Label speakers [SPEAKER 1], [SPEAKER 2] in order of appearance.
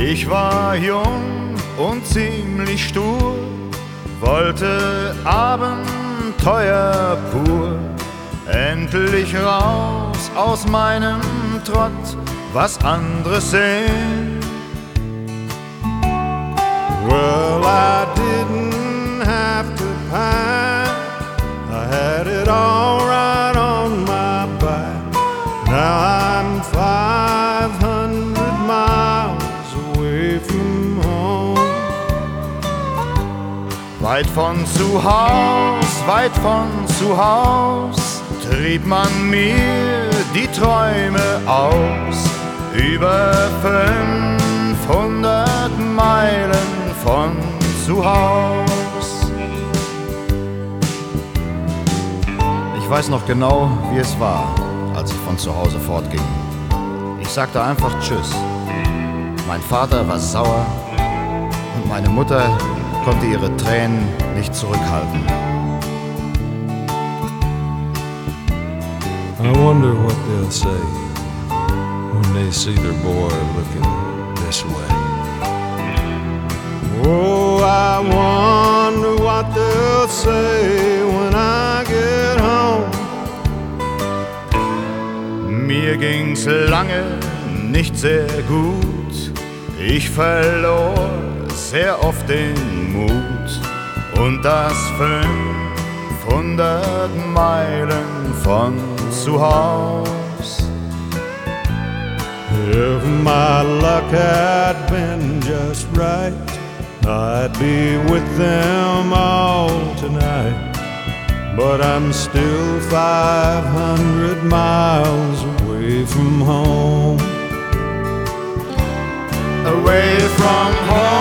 [SPEAKER 1] Ich war jung und ziemlich stur, wollte Abenteuer pur, endlich raus aus meinem Trott, was andere sehen.
[SPEAKER 2] Well, I didn't have to pine, I had it all right on my back. Now I'm 500 miles away from home.
[SPEAKER 1] Weit von zu Haus, trieb man mir die Träume aus. Über 500 Meilen von zu Haus. Ich weiß noch genau, wie es war, als ich von zu Hause fortging. Ich sagte einfach Tschüss. Mein Vater war sauer und meine Mutter konnte ihre Tränen nicht zurückhalten.
[SPEAKER 3] I wonder what they'll say when they see their boy looking this way.
[SPEAKER 2] Oh, I wonder what they'll say when I get home.
[SPEAKER 1] Mir ging's lange nicht sehr gut. Ich verlor sehr oft den Mut. Und das 500 Meilen von zu Haus.
[SPEAKER 2] If my luck had been just right, I'd be with them all tonight. But I'm still 500 miles away from home.
[SPEAKER 1] Away from home.